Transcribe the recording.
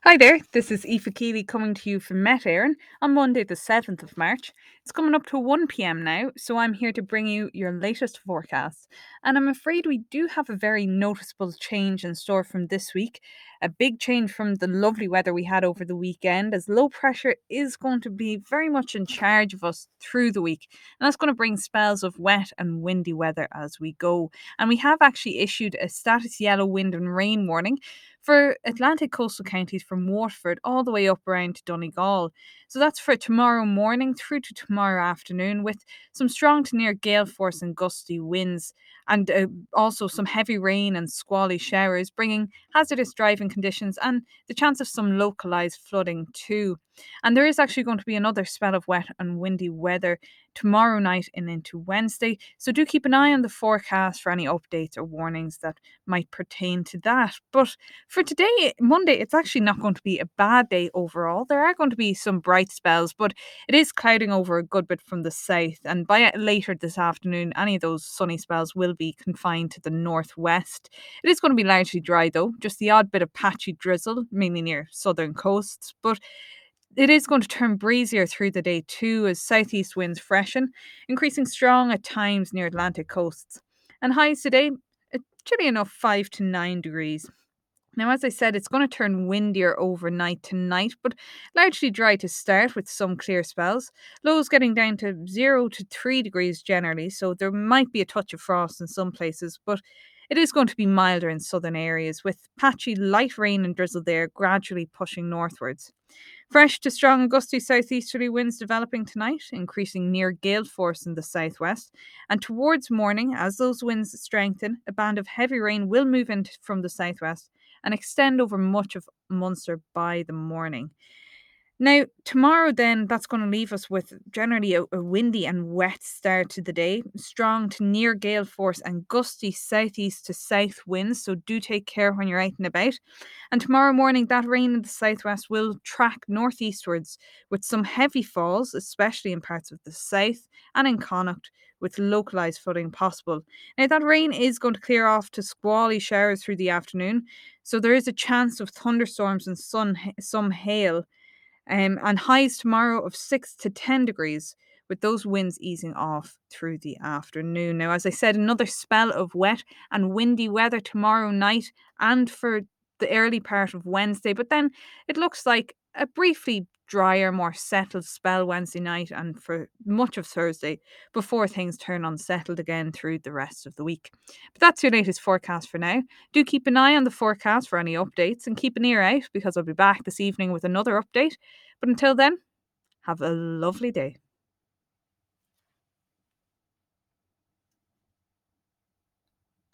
Hi there, this is Aoife Keeley coming to you from Met Éireann on Monday, the 7th of March. It's coming up to 1 p.m. now, so I'm here to bring you your latest forecast. And I'm afraid we do have a very noticeable change in store from this week. A big change from the lovely weather we had over the weekend, as low pressure is going to be very much in charge of us through the week. And that's going to bring spells of wet and windy weather as we go. And we have actually issued a status yellow wind and rain warning for Atlantic coastal counties from Waterford all the way up around to Donegal. So that's for tomorrow morning through to tomorrow afternoon, with some strong to near gale force and gusty winds, and also some heavy rain and squally showers, bringing hazardous driving conditions and the chance of some localised flooding too. And there is actually going to be another spell of wet and windy weather tomorrow night and into Wednesday. So do keep an eye on the forecast for any updates or warnings that might pertain to that. But for today, Monday, it's actually not going to be a bad day overall. There are going to be some bright spells, but it is clouding over a good bit from the south. And by later this afternoon, any of those sunny spells will be confined to the northwest. It is going to be largely dry, though, just the odd bit of patchy drizzle, mainly near southern coasts. But it is going to turn breezier through the day too as southeast winds freshen, increasing strong at times near Atlantic coasts. And highs today, chilly enough 5 to 9 degrees. Now, as I said, it's going to turn windier overnight tonight, but largely dry to start with some clear spells. Lows getting down to 0 to 3 degrees generally, so there might be a touch of frost in some places, but it is going to be milder in southern areas, with patchy light rain and drizzle there gradually pushing northwards. Fresh to strong and gusty southeasterly winds developing tonight, increasing near gale force in the southwest. And towards morning, as those winds strengthen, a band of heavy rain will move in from the southwest and extend over much of Munster by the morning. Now, tomorrow, then, that's going to leave us with generally a windy and wet start to the day, strong to near gale force and gusty southeast to south winds. So, do take care when you're out and about. And tomorrow morning, that rain in the southwest will track northeastwards with some heavy falls, especially in parts of the south and in Connacht, with localised flooding possible. Now, that rain is going to clear off to squally showers through the afternoon. So, there is a chance of thunderstorms and some hail and highs tomorrow of 6 to 10 degrees, with those winds easing off through the afternoon. Now, as I said, another spell of wet and windy weather tomorrow night and for the early part of Wednesday, but then it looks like a briefly drier, more settled spell Wednesday night and for much of Thursday before things turn unsettled again through the rest of the week. But that's your latest forecast for now. Do keep an eye on the forecast for any updates and keep an ear out because I'll be back this evening with another update. But until then, have a lovely day.